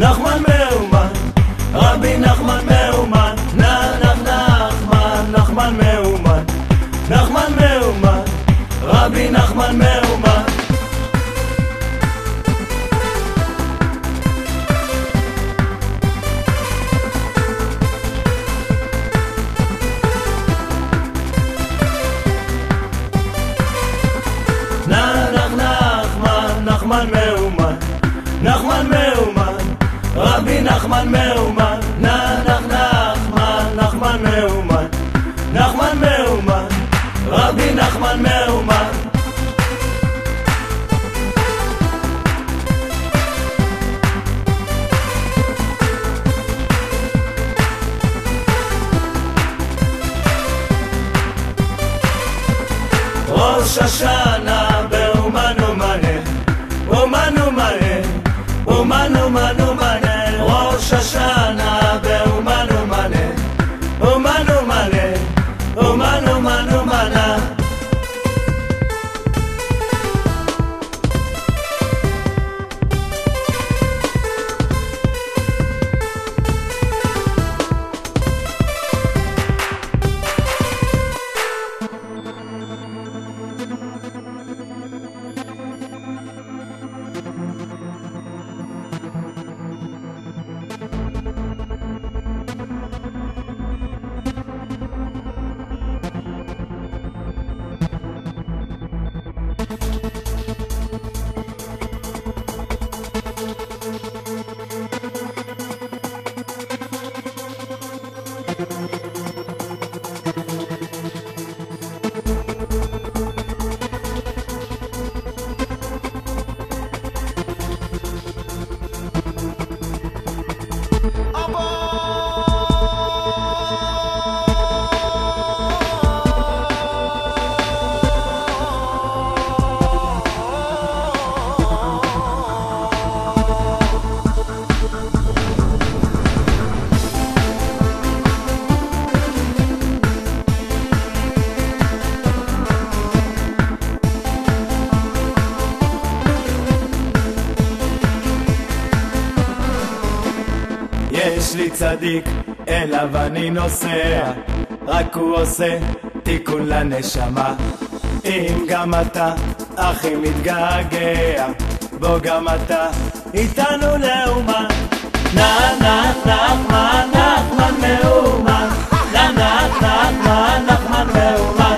נחמן מאומן, רבי נחמן מאומן, נחמן, נחמן מאומן, נחמן מאומן, רבי נחמן מאומן. נחמן מאומן, נחמן מאומן, רבי נחמן מאומן, נחמן, נחמן מאומן, נחמן מאומן, רבי נחמן מאומן. ראש השנה באומן ומנה, אומן ומנה, אומן אומן ומנה, ראש השנה באומן ומנה, אומן ומנה, אומן אומן ומנה. יש לי צדיק, אליו אני נוסע, רק הוא עושה תיקון לנשמה. אם גם אתה, אחי, מתגעגע, בוא גם אתה איתנו לאומן. נחמן, נחמן מאומן, נחמן, נחמן מאומן,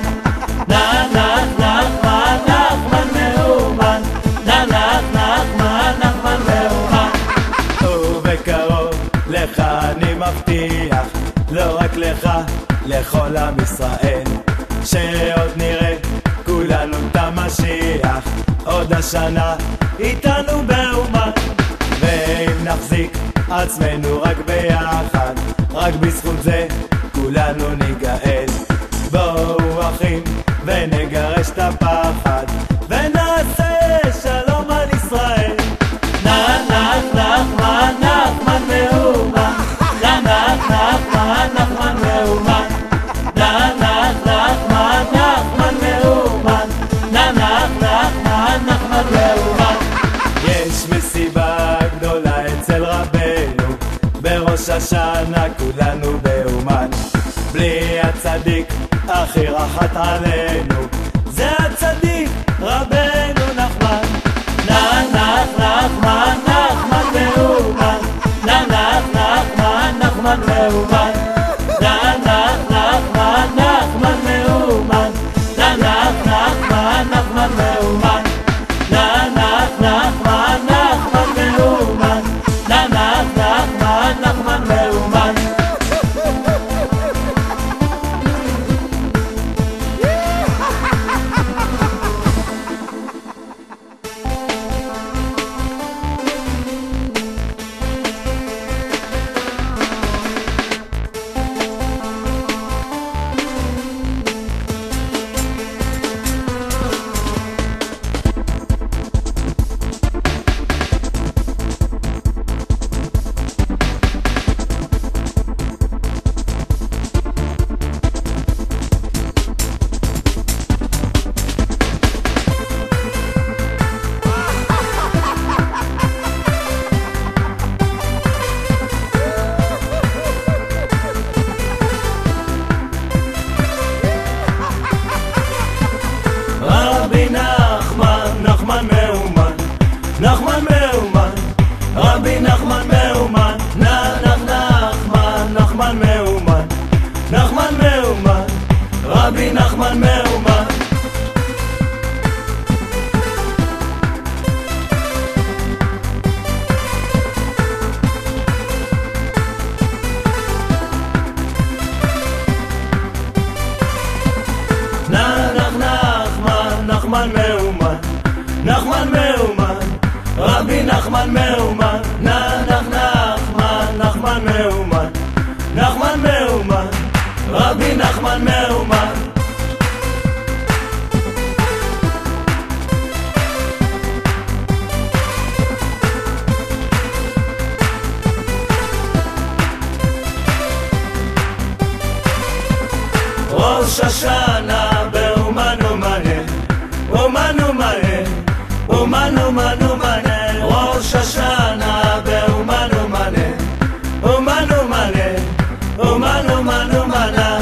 נחמן, נחמן מאומן, נחמן, נחמן מאומן. ובקרוב לך אני מבטיח, לא רק לך, לכל עם ישראל, שעוד נראה כולנו את המשיח, עוד השנה איתנו באומן. ואם נחזיק עצמנו רק ביחד, רק בזכות זה כולנו ניגאל. בואו אחים ונגרש את הפחד, ונעשה שלום על ישראל. נחמן, נחמן מאומן, נחמן, נחמן מאומן, נחמן, נחמן מאומן, נחמן, נחמן מאומן. יש מסיבה גדולה אצל רבנו, בראש השנה כולנו באומן. בלי הצדיק הכי רחת עלינו, זה הצדיק רבנו נחמן. נחמן, נחמן מאומן, נחמן, נחמן מאומן, נחמן, נחמן מאומן, נחמן, נחמן מאומן, נחמן, נחמן מאומן, נחמן, נחמן מאומן. נחמן מאומן, רבי נחמן מאומן, נחמן, נחמן מאומן, נחמן מאומן, רבי נחמן מאומן. נחמן מאומן, נחמן מאומן, רבי נחמן מאומן, נחמן, נחמן מאומן, נחמן מאומן, רבי נחמן מאומן. ראש השנה באומן ומנה, אומן ומנה, אומן אומן ומנה, ראש השנה באומן ומנה, אומן ומנה, אומן אומן ומנה.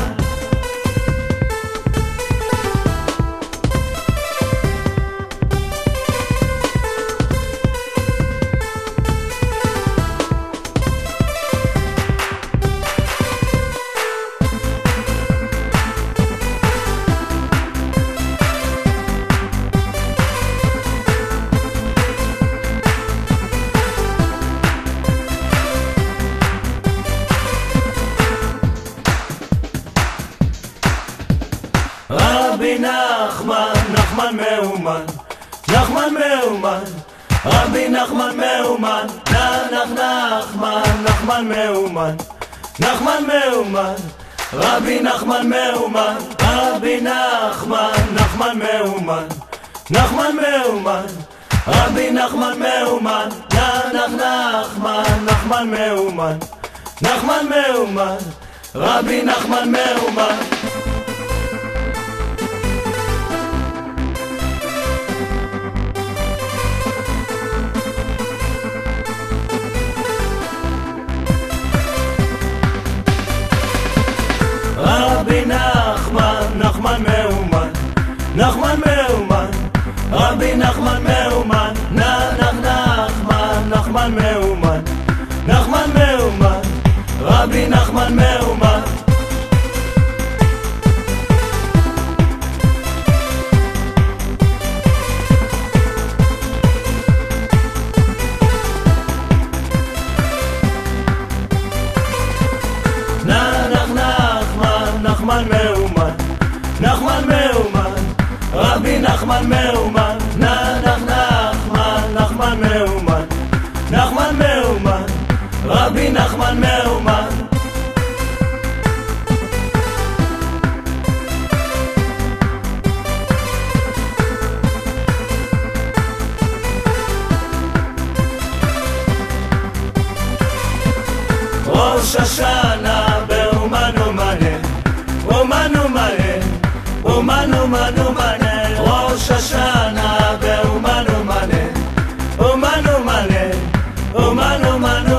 רבי נחמן, נחמן מאומן, נחמן מאומן, רבי נחמן מאומן, נחמן, נחמן מאומן, נחמן מאומן, רבי נחמן מאומן, רבי נחמן, נחמן מאומן, נחמן מאומן, רבי נחמן מאומן, נחמן, נחמן מאומן, נחמן מאומן, רבי נחמן מאומן. רבי נחמן, נחמן מאומן, נחמן מאומן, רבי נחמן מאומן, נחמן, נחמן מאומן, נחמן מאומן, רבי נחמן מאומן. נחמן מאומן, נחמן מאומן, רבי נחמן מאומן, נחמן, נחמן מאומן, נחמן מאומן, רבי נחמן מאומן. ראש השנה באומן ומנה, אומן ומנה, אומן אומן ומנה, ראש השנה באומן ומנה, אומן ומנה, אומן אומן